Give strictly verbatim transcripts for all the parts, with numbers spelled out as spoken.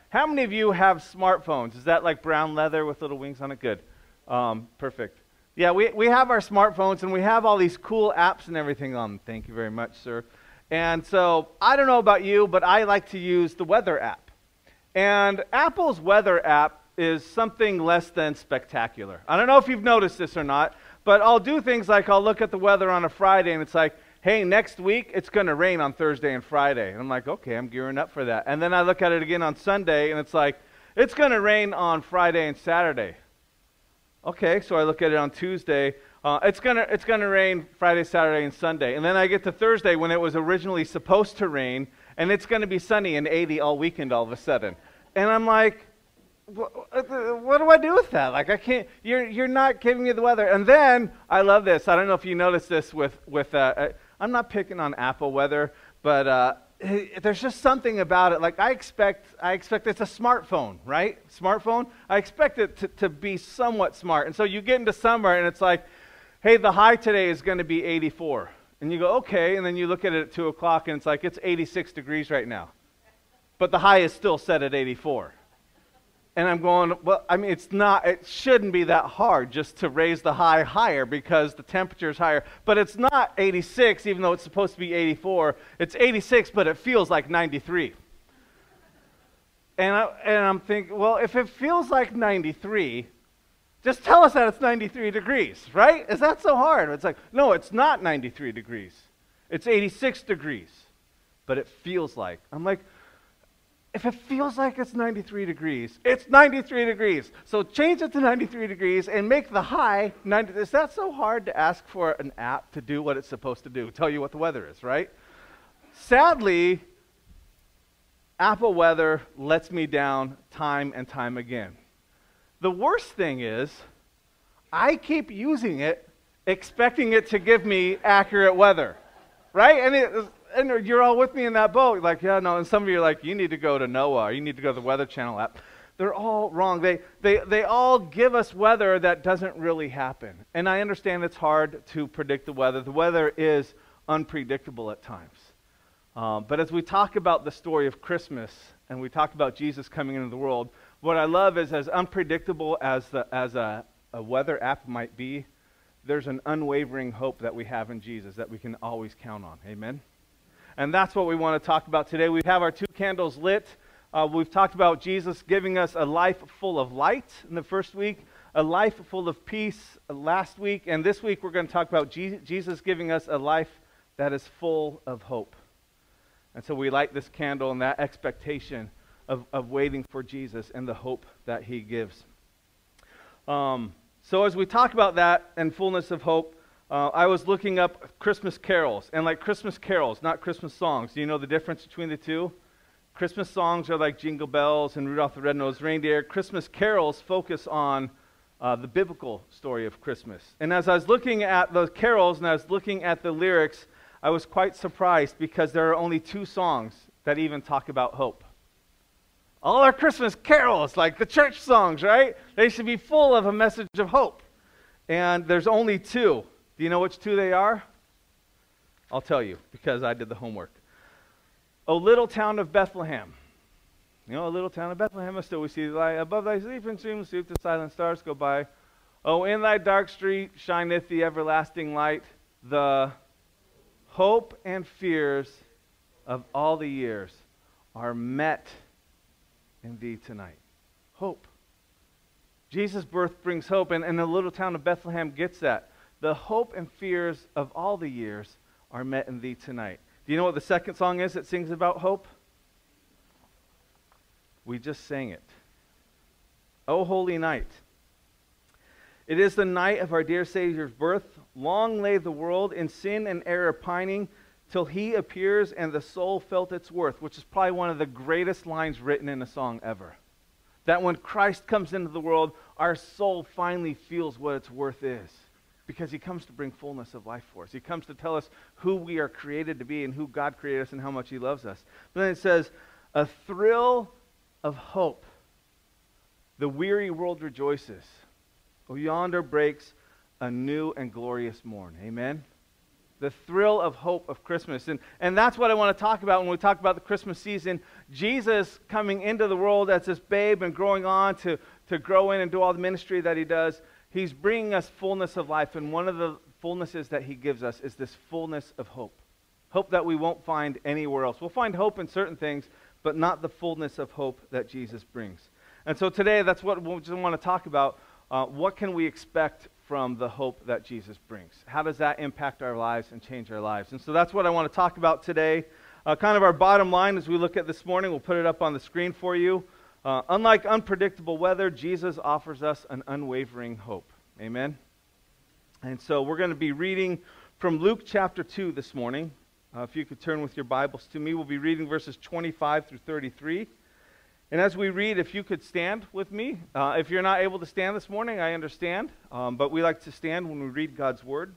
How many of you have smartphones? Is that like brown leather with little wings on it? Good. Um, perfect. Yeah, we, we have our smartphones, and we have all these cool apps and everything on them. Thank you very much, sir. And so I don't know about you, but I like to use the weather app. And Apple's weather app is something less than spectacular. I don't know if you've noticed this or not, but I'll do things like I'll look at the weather on a Friday, and it's like, hey, next week it's going to rain on Thursday and Friday. And I'm like, okay, I'm gearing up for that. And then I look at it again on Sunday, and it's like, it's going to rain on Friday and Saturday. Okay, so I look at it on Tuesday. Uh, it's going to it's going to rain Friday, Saturday, and Sunday. And then I get to Thursday when it was originally supposed to rain, and it's going to be sunny and eighty all weekend all of a sudden. And I'm like, what, what do I do with that? Like, I can't, you're you're not giving me the weather. And then, I love this. I don't know if you noticed this with, with uh, I'm not picking on Apple weather, but uh, there's just something about it. Like, I expect, I expect it's a smartphone, right? Smartphone. I expect it to, to be somewhat smart. And so you get into summer, and it's like, hey, the high today is going to be eighty-four. And you go, okay, and then you look at it at two o'clock, and it's like, it's eighty-six degrees right now. But the high is still set at eighty-four. And I'm going, well, I mean, it's not, it shouldn't be that hard just to raise the high higher because the temperature is higher. But it's not eighty-six, even though it's supposed to be eighty-four. It's eighty-six, but it feels like ninety-three. And, I, and I'm thinking, well, if it feels like ninety-three, just tell us that it's ninety-three degrees, right? Is that so hard? It's like, no, it's not ninety-three degrees. It's eighty-six degrees. But it feels like. I'm like, if it feels like it's ninety-three degrees, it's ninety-three degrees. So change it to ninety-three degrees and make the high ninety. Is that so hard to ask for an app to do what it's supposed to do? Tell you what the weather is, right? Sadly, Apple weather lets me down time and time again. The worst thing is, I keep using it, expecting it to give me accurate weather, right? And, it, and you're all with me in that boat. Like, yeah, no. And some of you are like, you need to go to NOAA, or you need to go to the Weather Channel app. They're all wrong. They, they, they all give us weather that doesn't really happen. And I understand it's hard to predict the weather. The weather is unpredictable at times. Um, but as we talk about the story of Christmas, and we talk about Jesus coming into the world, what I love is, as unpredictable as the as a, a weather app might be, there's an unwavering hope that we have in Jesus that we can always count on. Amen? And that's what we want to talk about today. We have our two candles lit. Uh, we've talked about Jesus giving us a life full of light in the first week, a life full of peace last week, and this week we're going to talk about Je- Jesus giving us a life that is full of hope. And so we light this candle in that expectation Of, of waiting for Jesus and the hope that he gives. Um, so as we talk about that and fullness of hope, uh, I was looking up Christmas carols. And like Christmas carols, not Christmas songs. Do you know the difference between the two? Christmas songs are like Jingle Bells and Rudolph the Red-Nosed Reindeer. Christmas carols focus on uh, the biblical story of Christmas. And as I was looking at those carols and I was looking at the lyrics, I was quite surprised because there are only two songs that even talk about hope. All our Christmas carols, like the church songs, right? They should be full of a message of hope. And there's only two. Do you know which two they are? I'll tell you, because I did the homework. O little town of Bethlehem. You know, O little town of Bethlehem, still we see the light. Above thy sleeping stream, sleep the silent stars go by. Oh, in thy dark street shineth the everlasting light. The hope and fears of all the years are met in thee tonight. Hope. Jesus' birth brings hope, and, and the little town of Bethlehem gets that. The hope and fears of all the years are met in thee tonight. Do you know what the second song is that sings about hope? We just sang it. O holy night. It is the night of our dear Savior's birth. Long lay the world in sin and error pining, till he appears and the soul felt its worth, which is probably one of the greatest lines written in a song ever. That when Christ comes into the world, our soul finally feels what its worth is, because he comes to bring fullness of life for us. He comes to tell us who we are created to be and who God created us and how much he loves us. But then it says, a thrill of hope. The weary world rejoices. Oh, yonder breaks a new and glorious morn. Amen? The thrill of hope of Christmas. And, and that's what I want to talk about when we talk about the Christmas season. Jesus coming into the world as this babe and growing on to, to grow in and do all the ministry that he does. He's bringing us fullness of life. And one of the fullnesses that he gives us is this fullness of hope. Hope that we won't find anywhere else. We'll find hope in certain things, but not the fullness of hope that Jesus brings. And so today, that's what we just want to talk about. Uh, what can we expect from the hope that Jesus brings? How does that impact our lives and change our lives? And so that's what I want to talk about today. Uh, kind of our bottom line as we look at this morning. We'll put it up on the screen for you. Uh, unlike unpredictable weather, Jesus offers us an unwavering hope. Amen? And so we're going to be reading from Luke chapter two this morning. Uh, if you could turn with your Bibles to me, we'll be reading verses twenty-five through thirty-three. And as we read, if you could stand with me. Uh, if you're not able to stand this morning, I understand. Um, but we like to stand when we read God's Word.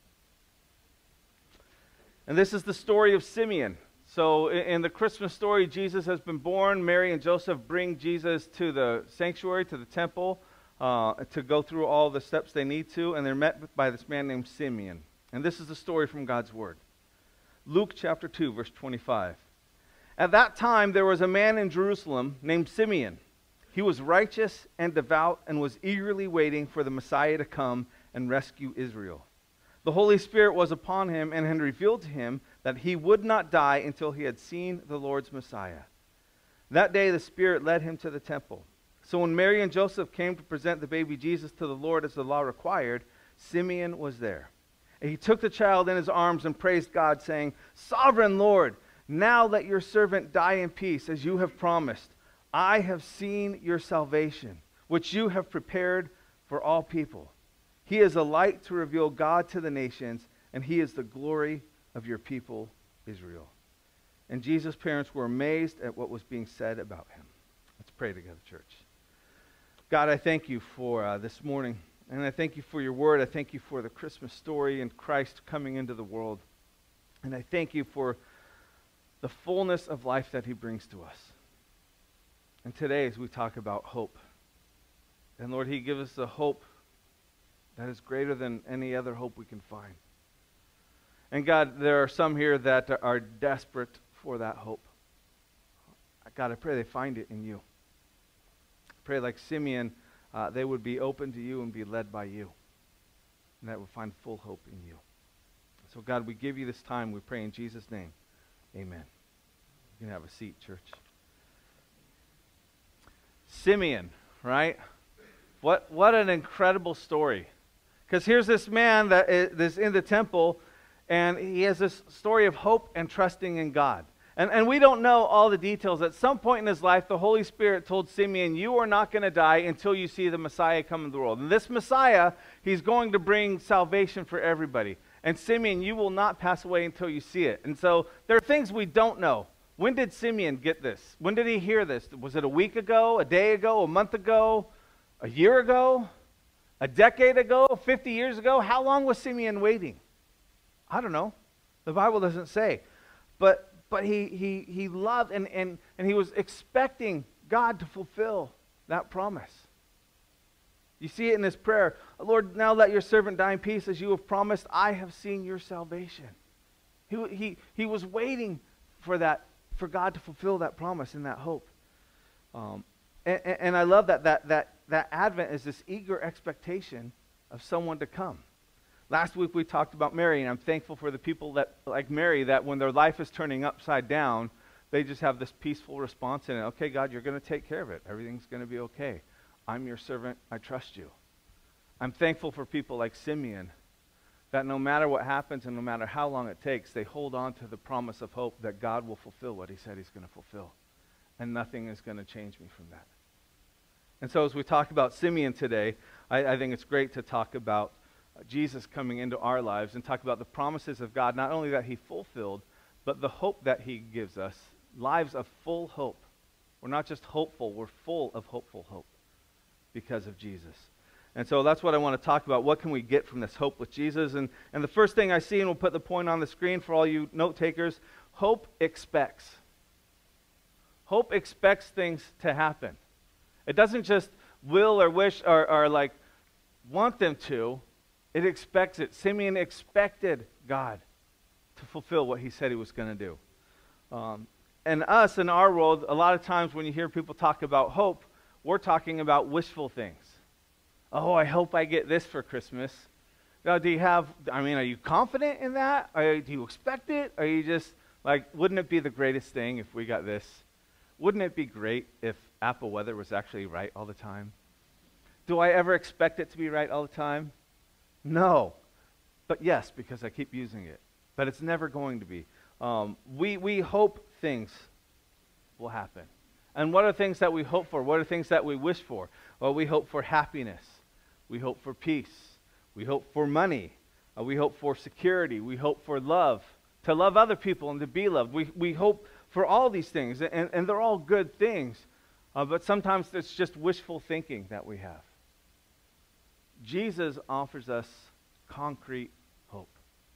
And this is the story of Simeon. So in, in the Christmas story, Jesus has been born. Mary and Joseph bring Jesus to the sanctuary, to the temple, uh, to go through all the steps they need to. And they're met by this man named Simeon. And this is the story from God's Word. Luke chapter two, verse twenty-five. At that time, there was a man in Jerusalem named Simeon. He was righteous and devout and was eagerly waiting for the Messiah to come and rescue Israel. The Holy Spirit was upon him and had revealed to him that he would not die until he had seen the Lord's Messiah. That day, the Spirit led him to the temple. So when Mary and Joseph came to present the baby Jesus to the Lord as the law required, Simeon was there. And he took the child in his arms and praised God, saying, "Sovereign Lord, now let your servant die in peace, as you have promised. I have seen your salvation, which you have prepared for all people. He is a light to reveal God to the nations, and he is the glory of your people, Israel." And Jesus' parents were amazed at what was being said about him. Let's pray together, church. God, I thank you for uh, this morning, and I thank you for your word. I thank you for the Christmas story and Christ coming into the world. And I thank you for the fullness of life that he brings to us. And today, as we talk about hope, and Lord, he gives us a hope that is greater than any other hope we can find. And God, there are some here that are desperate for that hope. God, I pray they find it in you. I pray like Simeon, uh, they would be open to you and be led by you. And that would find full hope in you. So God, we give you this time. We pray in Jesus' name. Amen. You can have a seat, church. Simeon, right? What what an incredible story. Because here's this man that is in the temple, and he has this story of hope and trusting in God. And, and we don't know all the details. At some point in his life, the Holy Spirit told Simeon, you are not going to die until you see the Messiah come into the world. And this Messiah, he's going to bring salvation for everybody. And Simeon, you will not pass away until you see it. And so there are things we don't know. When did Simeon get this? When did he hear this? Was it a week ago, a day ago, a month ago, a year ago, a decade ago, fifty years ago? How long was Simeon waiting? I don't know. The Bible doesn't say. But but he he he loved and, and, and he was expecting God to fulfill that promise. You see it in his prayer. Lord, now let your servant die in peace as you have promised. I have seen your salvation. He, he, he was waiting for that, for God to fulfill that promise and that hope. Um, and, and I love that, that, that, that Advent is this eager expectation of someone to come. Last week we talked about Mary, and I'm thankful for the people that, like Mary, that when their life is turning upside down, they just have this peaceful response in it. Okay, God, you're going to take care of it. Everything's going to be okay. I'm your servant. I trust you. I'm thankful for people like Simeon that no matter what happens and no matter how long it takes, they hold on to the promise of hope that God will fulfill what he said he's going to fulfill. And nothing is going to change me from that. And so as we talk about Simeon today, I, I think it's great to talk about uh, Jesus coming into our lives and talk about the promises of God, not only that he fulfilled, but the hope that he gives us, lives of full hope. We're not just hopeful, we're full of hopeful hope because of Jesus. And so that's what I want to talk about. What can we get from this hope with Jesus? And, and the first thing I see, and we'll put the point on the screen for all you note takers, hope expects. Hope expects things to happen. It doesn't just will or wish or, or like want them to. It expects it. Simeon expected God to fulfill what he said he was going to do. Um, and us, in our world, a lot of times when you hear people talk about hope, we're talking about wishful things. Oh, I hope I get this for Christmas. Now, do you have, I mean, are you confident in that? Or do you expect it? Or are you just like, wouldn't it be the greatest thing if we got this? Wouldn't it be great if Apple weather was actually right all the time? Do I ever expect it to be right all the time? No. But yes, because I keep using it. But it's never going to be. Um, we, we hope things will happen. And what are things that we hope for? What are things that we wish for? Well, we hope for happiness. We hope for peace. We hope for money. Uh, we hope for security. We hope for love, to love other people and to be loved. We, we hope for all these things, and, and they're all good things. Uh, but sometimes it's just wishful thinking that we have. Jesus offers us concrete hope.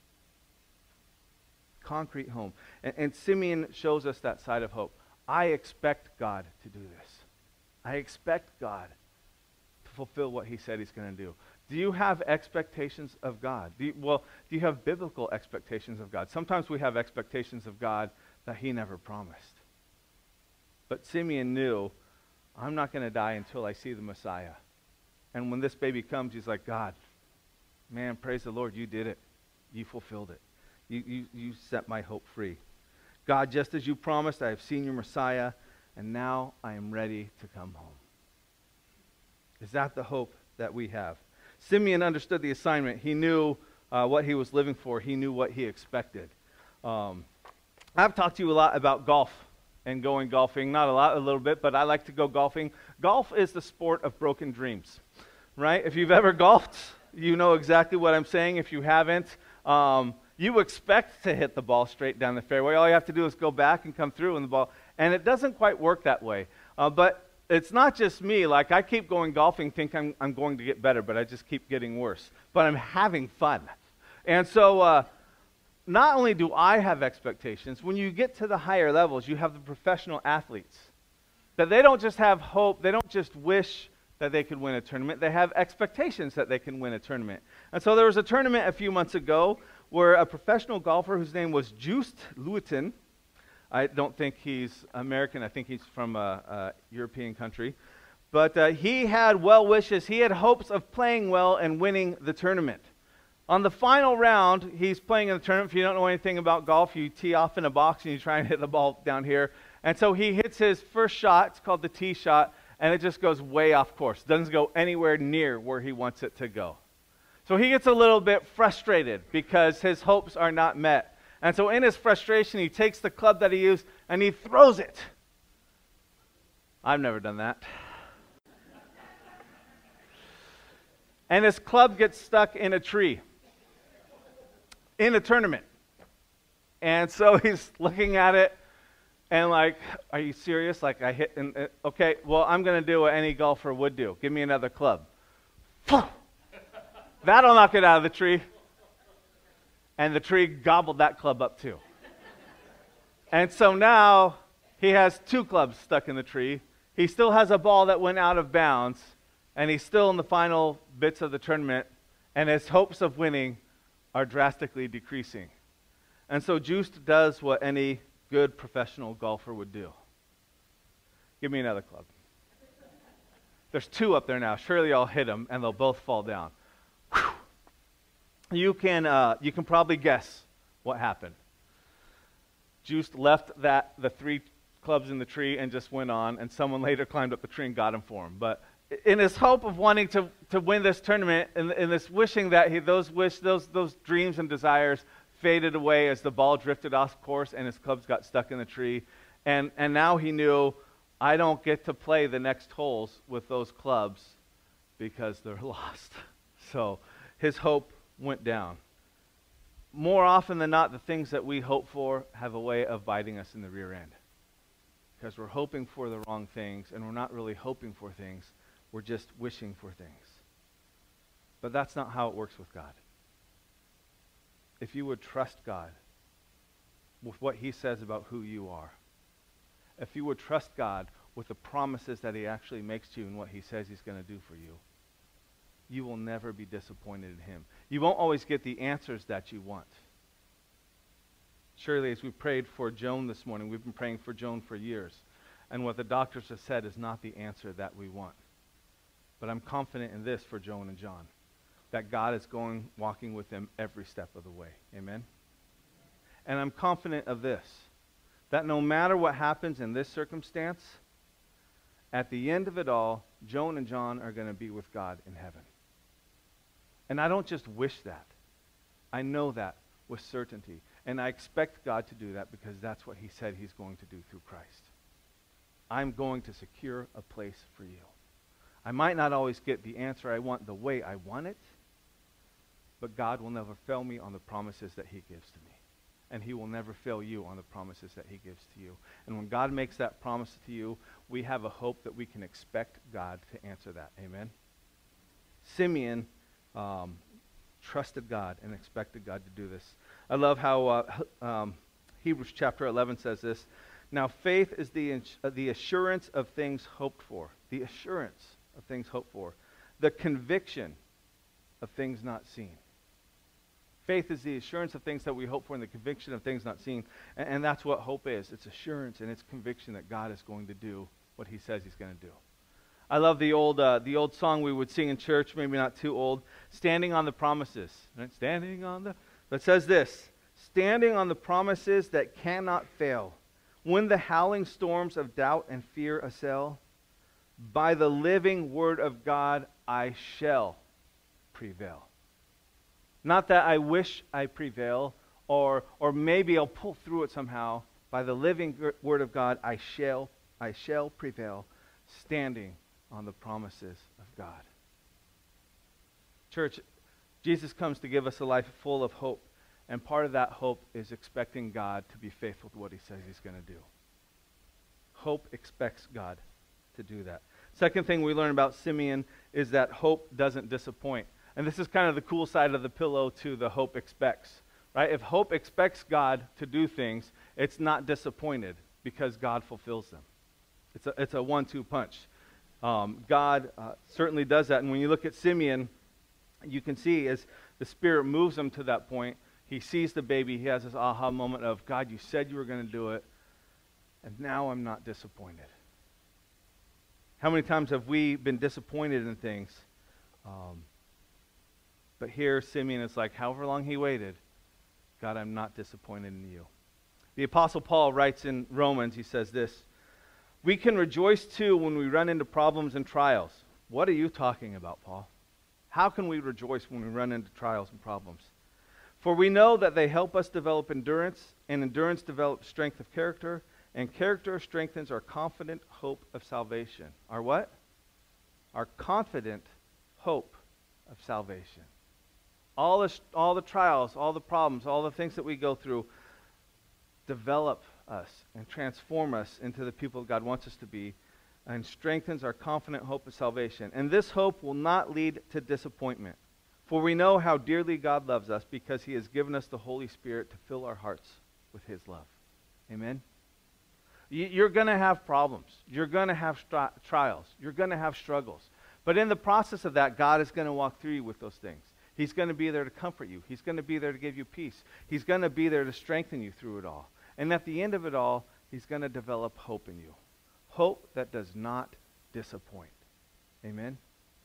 Concrete hope. And, and Simeon shows us that side of hope. I expect God to do this. I expect God to fulfill what he said he's going to do. Do you have expectations of God? Do you, well, do you have biblical expectations of God? Sometimes we have expectations of God that he never promised. But Simeon knew, I'm not going to die until I see the Messiah. And when this baby comes, he's like, God, man, praise the Lord, you did it. You fulfilled it. You, you, you set my hope free. God, just as you promised, I have seen your Messiah, and now I am ready to come home. Is that the hope that we have? Simeon understood the assignment. He knew uh, what he was living for. He knew what he expected. Um, I've talked to you a lot about golf and going golfing. Not a lot, a little bit, but I like to go golfing. Golf is the sport of broken dreams, right? If you've ever golfed, you know exactly what I'm saying. If you haven't, um, you expect to hit the ball straight down the fairway. All you have to do is go back and come through in the ball. And it doesn't quite work that way. Uh, but it's not just me. Like, I keep going golfing, think I'm, I'm going to get better, but I just keep getting worse. But I'm having fun. And so uh, not only do I have expectations, when you get to the higher levels, you have the professional athletes. That they don't just have hope, they don't just wish that they could win a tournament, they have expectations that they can win a tournament. And so there was a tournament a few months ago where a professional golfer whose name was Joost Luiten, I don't think he's American, I think he's from a, a European country, but uh, he had well wishes, he had hopes of playing well and winning the tournament. On the final round, he's playing in the tournament. If you don't know anything about golf, you tee off in a box and you try and hit the ball down here. And so he hits his first shot, it's called the tee shot, and it just goes way off course. Doesn't go anywhere near where he wants it to go. So he gets a little bit frustrated because his hopes are not met. And so in his frustration, he takes the club that he used and he throws it. I've never done that. And his club gets stuck in a tree in a tournament. And so he's looking at it and like, are you serious? Like, I hit, and, uh, okay, well, I'm going to do what any golfer would do. Give me another club. That'll knock it out of the tree. And the tree gobbled that club up too. And so now he has two clubs stuck in the tree. He still has a ball that went out of bounds, and he's still in the final bits of the tournament, and his hopes of winning are drastically decreasing. And so Joost does what any good professional golfer would do. Give me another club. There's two up there now. Surely I'll hit them, and they'll both fall down. Whew. You can, uh, you can probably guess what happened. Joost left that, the three clubs in the tree and just went on, and someone later climbed up the tree and got him for him. But in his hope of wanting to, to win this tournament, in, in this wishing that he, those wish, those, those dreams and desires faded away as the ball drifted off course and his clubs got stuck in the tree. And, and now he knew, I don't get to play the next holes with those clubs because they're lost. So his hope went down. More often than not, the things that we hope for have a way of biting us in the rear end. Because we're hoping for the wrong things, and we're not really hoping for things. We're just wishing for things. But that's not how it works with God. If you would trust God with what he says about who you are, if you would trust God with the promises that he actually makes to you and what he says he's going to do for you, you will never be disappointed in him. You won't always get the answers that you want. Surely, as we prayed for Joan this morning, we've been praying for Joan for years. And what the doctors have said is not the answer that we want. But I'm confident in this for Joan and John, that God is going, walking with them every step of the way. Amen? And I'm confident of this, that no matter what happens in this circumstance, at the end of it all, Joan and John are going to be with God in heaven. And I don't just wish that. I know that with certainty. And I expect God to do that because that's what he said he's going to do through Christ. I'm going to secure a place for you. I might not always get the answer I want the way I want it, but God will never fail me on the promises that he gives to me. And he will never fail you on the promises that he gives to you. And when God makes that promise to you, we have a hope that we can expect God to answer that. Amen? Simeon um, trusted God and expected God to do this. I love how uh, um, Hebrews chapter eleven says this. Now faith is the, ins- uh, the assurance of things hoped for. The assurance of things hoped for. The conviction of things not seen. Faith is the assurance of things that we hope for and the conviction of things not seen. And, and that's what hope is. It's assurance and it's conviction that God is going to do what he says he's going to do. I love the old uh, the old song we would sing in church, maybe not too old, Standing on the Promises. Right? Standing on the... But it says this, standing on the promises that cannot fail, when the howling storms of doubt and fear assail, by the living word of God I shall prevail. Not that I wish I prevail, or or maybe I'll pull through it somehow. By the living word of God, I shall I shall prevail, standing on the promises of God. Church, Jesus comes to give us a life full of hope, and part of that hope is expecting God to be faithful to what he says he's going to do. Hope expects God to do that. Second thing we learn about Simeon is that hope doesn't disappoint. And this is kind of the cool side of the pillow to the hope expects, right? If hope expects God to do things, it's not disappointed because God fulfills them. It's a, it's a one two punch. Um, God uh, certainly does that. And when you look at Simeon, you can see as the Spirit moves him to that point, he sees the baby, he has this aha moment of, God, you said you were going to do it, and now I'm not disappointed. How many times have we been disappointed in things? Um, but here Simeon is like, however long he waited, God, I'm not disappointed in you. The Apostle Paul writes in Romans, he says this, we can rejoice too when we run into problems and trials. What are you talking about, Paul? How can we rejoice when we run into trials and problems? For we know that they help us develop endurance, and endurance develops strength of character, and character strengthens our confident hope of salvation. Our what? Our confident hope of salvation. All the, all the trials, all the problems, all the things that we go through develop us and transform us into the people God wants us to be, and strengthens our confident hope of salvation. And this hope will not lead to disappointment. For we know how dearly God loves us because he has given us the Holy Spirit to fill our hearts with his love. Amen? You're going to have problems. You're going to have stri- trials. You're going to have struggles. But in the process of that, God is going to walk through you with those things. He's going to be there to comfort you. He's going to be there to give you peace. He's going to be there to strengthen you through it all. And at the end of it all, he's going to develop hope in you. Hope that does not disappoint. Amen?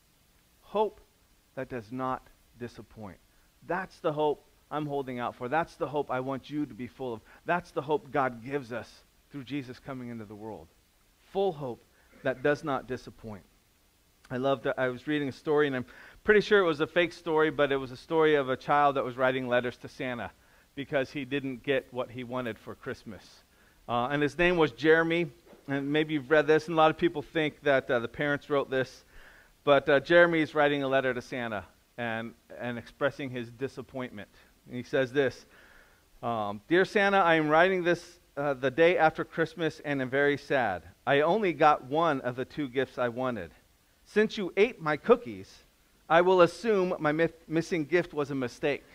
Hope that does not disappoint. That's the hope I'm holding out for. That's the hope I want you to be full of. That's the hope God gives us through Jesus coming into the world. Full hope that does not disappoint. I loved it. I was reading a story, and I'm pretty sure it was a fake story, but it was a story of a child that was writing letters to Santa because he didn't get what he wanted for Christmas. Uh, and his name was Jeremy, and maybe you've read this, and a lot of people think that uh, the parents wrote this, but uh, Jeremy is writing a letter to Santa and, and expressing his disappointment. And he says this, um, Dear Santa, I am writing this uh, the day after Christmas and am very sad. I only got one of the two gifts I wanted. Since you ate my cookies, I will assume my mi- missing gift was a mistake.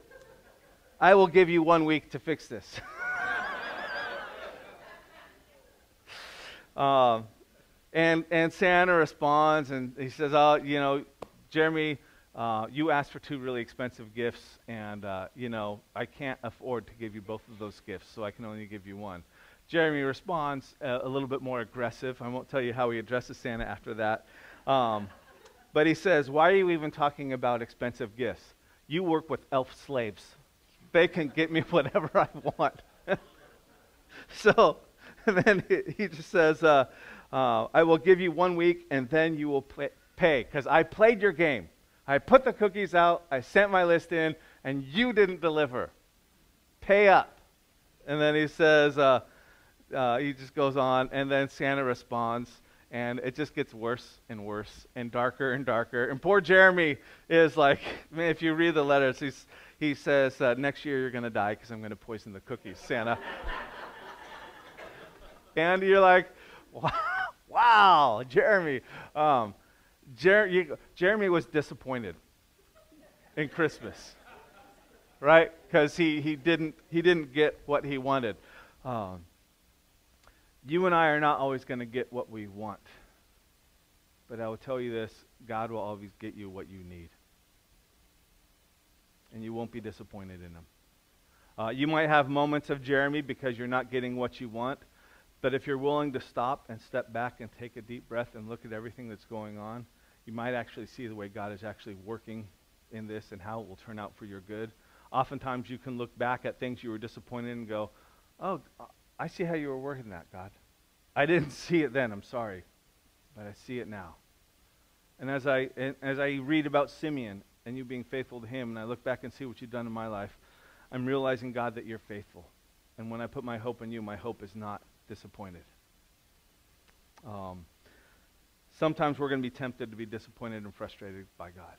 I will give you one week to fix this. uh, and and Santa responds, and he says, "Oh, you know, Jeremy, uh, you asked for two really expensive gifts, and, uh, you know, I can't afford to give you both of those gifts, so I can only give you one. Jeremy responds uh, a little bit more aggressive. I won't tell you how he addresses Santa after that. Um, but he says, why are you even talking about expensive gifts? You work with elf slaves. They can get me whatever I want. So then he, he just says, uh, uh, I will give you one week, and then you will play, pay, because I played your game. I put the cookies out, I sent my list in, and you didn't deliver. Pay up. And then he says, uh, uh, he just goes on, and then Santa responds, and it just gets worse and worse and darker and darker. And poor Jeremy is like, man, if you read the letters, he's, he says, uh, next year you're going to die because I'm going to poison the cookies, Santa. And you're like, wow, wow Jeremy. Um, Jer- you, Jeremy was disappointed in Christmas, right? Because he, he, didn't, he didn't get what he wanted. Um, you and I are not always going to get what we want. But I will tell you this, God will always get you what you need. And you won't be disappointed in him. Uh, you might have moments of Jeremy because you're not getting what you want. But if you're willing to stop and step back and take a deep breath and look at everything that's going on, you might actually see the way God is actually working in this and how it will turn out for your good. Oftentimes you can look back at things you were disappointed in and go, oh, I see how you were working that, God. I didn't see it then, I'm sorry, but I see it now. And as I and as I read about Simeon and you being faithful to him, and I look back and see what you've done in my life, I'm realizing, God, that you're faithful. And when I put my hope in you, my hope is not disappointed. Um, sometimes we're going to be tempted to be disappointed and frustrated by God.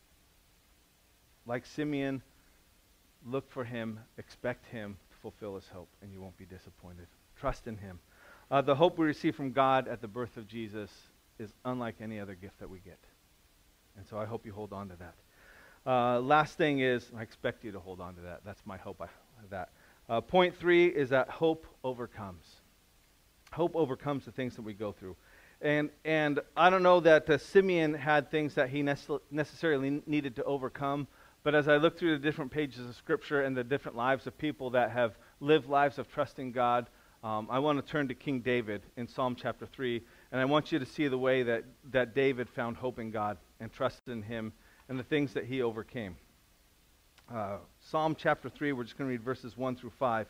Like Simeon, look for him, expect him to fulfill his hope, and you won't be disappointed. Trust in him. Uh, the hope we receive from God at the birth of Jesus is unlike any other gift that we get. And so I hope you hold on to that. Uh, last thing is, I expect you to hold on to that. That's my hope. I, that. Uh, point three is that hope overcomes. Hope overcomes the things that we go through. And and I don't know that uh, Simeon had things that he nece- necessarily needed to overcome, but as I look through the different pages of Scripture and the different lives of people that have lived lives of trusting God, um, I want to turn to King David in Psalm chapter three, and I want you to see the way that, that David found hope in God and trusted in him and the things that he overcame. Uh, Psalm chapter three, we're just going to read verses one through five.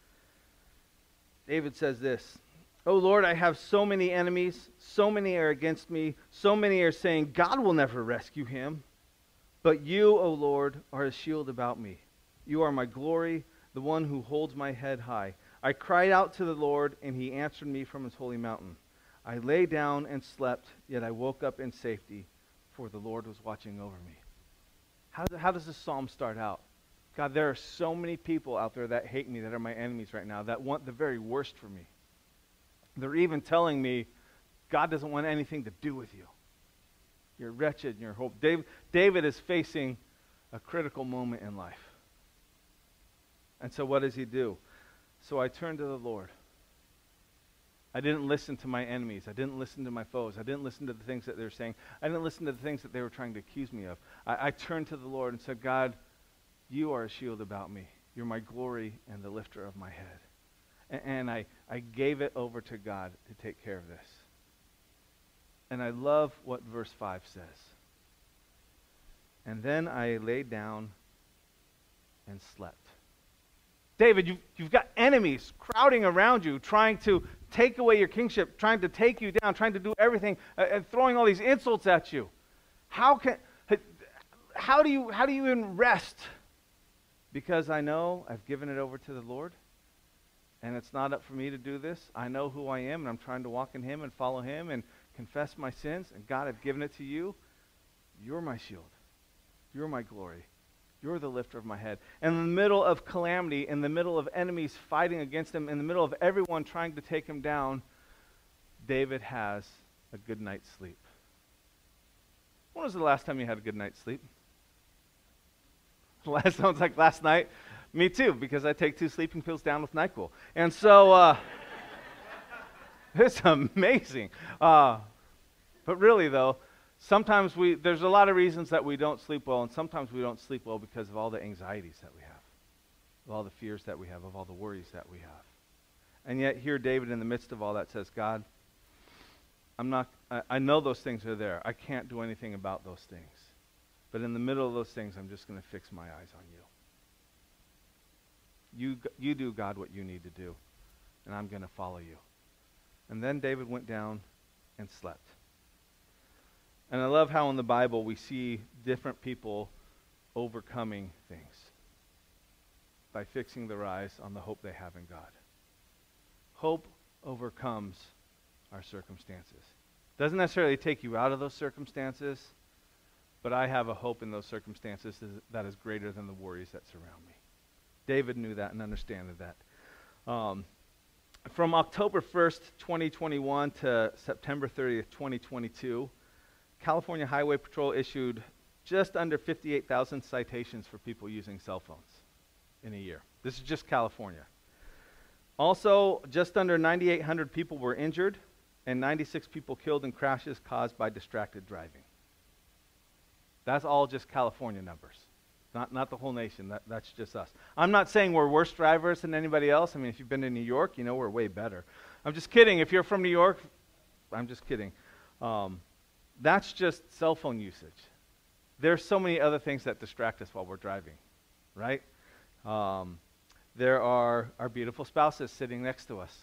David says this, "O Lord, I have so many enemies, so many are against me, so many are saying, God will never rescue him. But you, O Lord, are a shield about me. You are my glory, the one who holds my head high. I cried out to the Lord, and he answered me from his holy mountain. I lay down and slept, yet I woke up in safety, for the Lord was watching over me." How, how does this psalm start out? God, there are so many people out there that hate me, that are my enemies right now, that want the very worst for me. They're even telling me, God doesn't want anything to do with you. You're wretched and you're hope. David, David is facing a critical moment in life. And so what does he do? So I turned to the Lord. I didn't listen to my enemies. I didn't listen to my foes. I didn't listen to the things that they were saying. I didn't listen to the things that they were trying to accuse me of. I, I turned to the Lord and said, God, you are a shield about me. You're my glory and the lifter of my head. And, and I, I gave it over to God to take care of this. And I love what verse five says. And then I lay down and slept. David, you've, you've got enemies crowding around you, trying to take away your kingship, trying to take you down, trying to do everything, uh, and throwing all these insults at you. How can, how do you, how do you even rest? Because I know I've given it over to the Lord, and it's not up for me to do this. I know who I am, and I'm trying to walk in him and follow him and confess my sins, and God, I've given it to you. You're my shield. You're my glory. You're the lifter of my head. And in the middle of calamity, in the middle of enemies fighting against him, in the middle of everyone trying to take him down, David has a good night's sleep. When was the last time you had a good night's sleep? Last sounds like last night. Me too, because I take two sleeping pills down with NyQuil. And so, uh, it's amazing. Uh, but really, though, Sometimes we, there's a lot of reasons that we don't sleep well, and sometimes we don't sleep well because of all the anxieties that we have, of all the fears that we have, of all the worries that we have. And yet here David, in the midst of all that, says, God, I'm not, I, I know those things are there. I can't do anything about those things. But in the middle of those things, I'm just going to fix my eyes on you. You, you do, God, what you need to do, and I'm going to follow you. And then David went down and slept. And I love how in the Bible we see different people overcoming things by fixing their eyes on the hope they have in God. Hope overcomes our circumstances. Doesn't necessarily take you out of those circumstances, but I have a hope in those circumstances that is greater than the worries that surround me. David knew that and understood that. Um, from October first, twenty twenty-one to September thirtieth, twenty twenty-two, California Highway Patrol issued just under fifty-eight thousand citations for people using cell phones in a year. This is just California. Also, just under nine thousand eight hundred people were injured and ninety-six people killed in crashes caused by distracted driving. That's all just California numbers, not, not the whole nation. That, that's just us. I'm not saying we're worse drivers than anybody else. I mean, if you've been to New York, you know we're way better. I'm just kidding. If you're from New York, I'm just kidding. Um, that's just cell phone usage. There's so many other things that distract us while we're driving, right? Um, there are our beautiful spouses sitting next to us.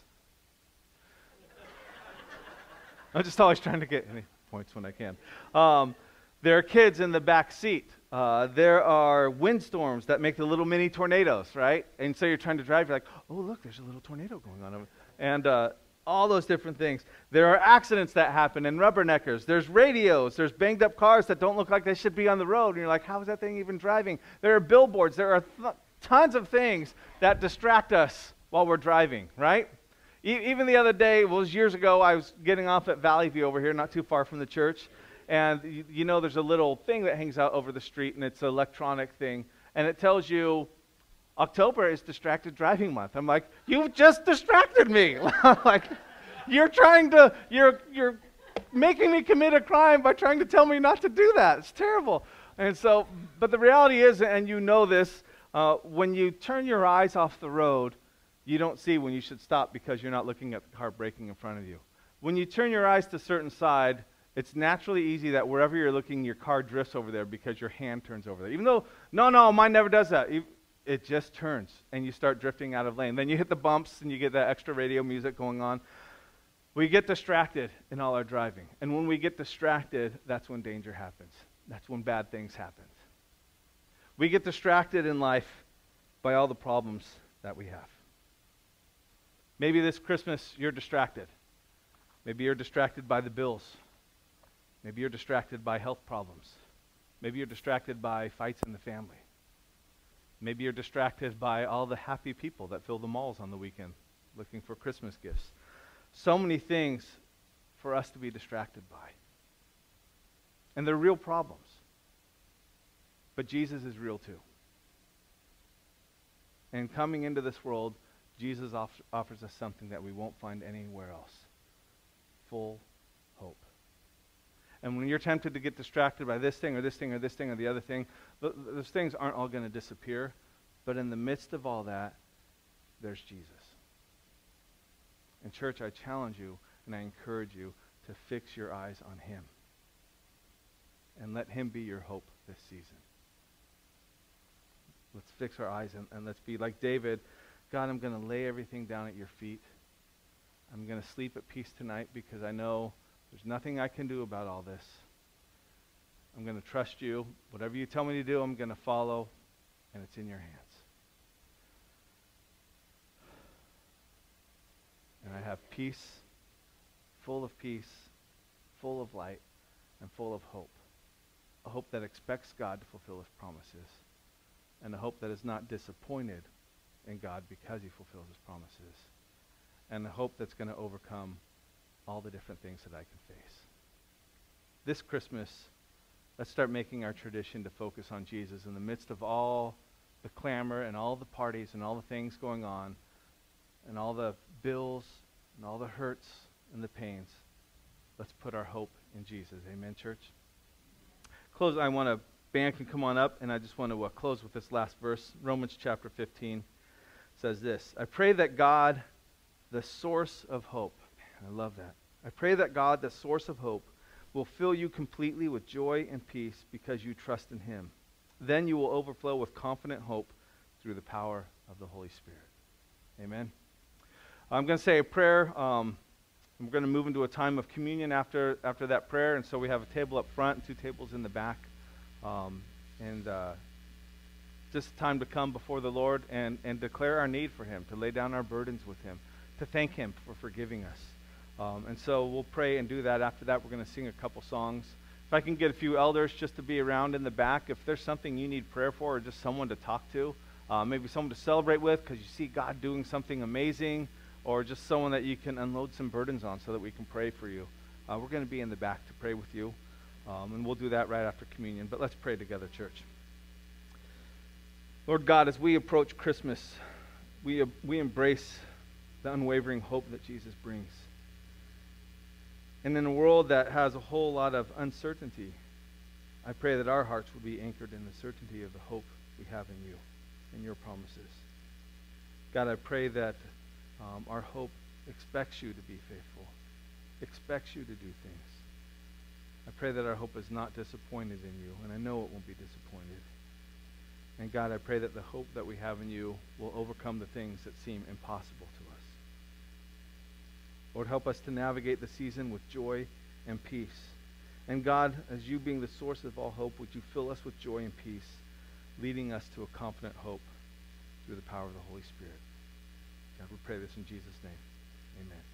I'm just always trying to get any points when I can. Um, there are kids in the back seat. Uh, there are windstorms that make the little mini tornadoes, right? And so you're trying to drive, you're like, oh, look, there's a little tornado going on over. And uh, all those different things. There are accidents that happen and rubberneckers. There's radios. There's banged up cars that don't look like they should be on the road. And you're like, how is that thing even driving? There are billboards. There are th- tons of things that distract us while we're driving, right? E- even the other day, well, it was years ago, I was getting off at Valley View over here, not too far from the church. And you, you know there's a little thing that hangs out over the street, and it's an electronic thing. And it tells you, October is distracted driving month. I'm like, you've just distracted me. Like, you're trying to, you're you're making me commit a crime by trying to tell me not to do that. It's terrible. And so, but the reality is, and you know this, uh, when you turn your eyes off the road, you don't see when you should stop because you're not looking at the car braking in front of you. When you turn your eyes to a certain side, it's naturally easy that wherever you're looking, your car drifts over there because your hand turns over there. Even though, no, no, mine never does that. It just turns, and you start drifting out of lane. Then you hit the bumps, and you get that extra radio music going on. We get distracted in all our driving. And when we get distracted, that's when danger happens. That's when bad things happen. We get distracted in life by all the problems that we have. Maybe this Christmas, you're distracted. Maybe you're distracted by the bills. Maybe you're distracted by health problems. Maybe you're distracted by fights in the family. Maybe you're distracted by all the happy people that fill the malls on the weekend looking for Christmas gifts. So many things for us to be distracted by. And they're real problems. But Jesus is real too. And coming into this world, Jesus off- offers us something that we won't find anywhere else. Full hope. And when you're tempted to get distracted by this thing or this thing or this thing or the other thing, th- those things aren't all going to disappear. But in the midst of all that, there's Jesus. And church, I challenge you and I encourage you to fix your eyes on him. And let him be your hope this season. Let's fix our eyes and, and let's be like David. God, I'm going to lay everything down at your feet. I'm going to sleep at peace tonight because I know there's nothing I can do about all this. I'm going to trust you. Whatever you tell me to do, I'm going to follow, and it's in your hands. And I have peace, full of peace, full of light, and full of hope. A hope that expects God to fulfill his promises, and a hope that is not disappointed in God because he fulfills his promises, and a hope that's going to overcome all the different things that I can face. This Christmas, let's start making our tradition to focus on Jesus in the midst of all the clamor and all the parties and all the things going on and all the bills and all the hurts and the pains. Let's put our hope in Jesus. Amen, church? close, I want to, band can come on up, and I just want to uh, close with this last verse. Romans chapter fifteen says this, I pray that God, the source of hope, man, I love that. I pray that God, the source of hope, will fill you completely with joy and peace because you trust in him. Then you will overflow with confident hope through the power of the Holy Spirit. Amen. I'm going to say a prayer. Um, we're going to move into a time of communion after after that prayer, and so we have a table up front and two tables in the back. Um, and uh, just time to come before the Lord and, and declare our need for him, to lay down our burdens with him, to thank him for forgiving us. Um, and so we'll pray and do that. After that, we're going to sing a couple songs. If I can get a few elders just to be around in the back, if there's something you need prayer for or just someone to talk to, uh, maybe someone to celebrate with because you see God doing something amazing, or just someone that you can unload some burdens on so that we can pray for you. Uh, we're going to be in the back to pray with you, um, and we'll do that right after communion. But let's pray together, church. Lord God, as we approach Christmas, we, uh, we embrace the unwavering hope that Jesus brings. And in a world that has a whole lot of uncertainty, I pray that our hearts will be anchored in the certainty of the hope we have in you, in your promises. God, I pray that um, our hope expects you to be faithful, expects you to do things. I pray that our hope is not disappointed in you, and I know it won't be disappointed. And God, I pray that the hope that we have in you will overcome the things that seem impossible to us. Lord, help us to navigate the season with joy and peace. And God, as you being the source of all hope, would you fill us with joy and peace, leading us to a confident hope through the power of the Holy Spirit. God, we pray this in Jesus' name. Amen.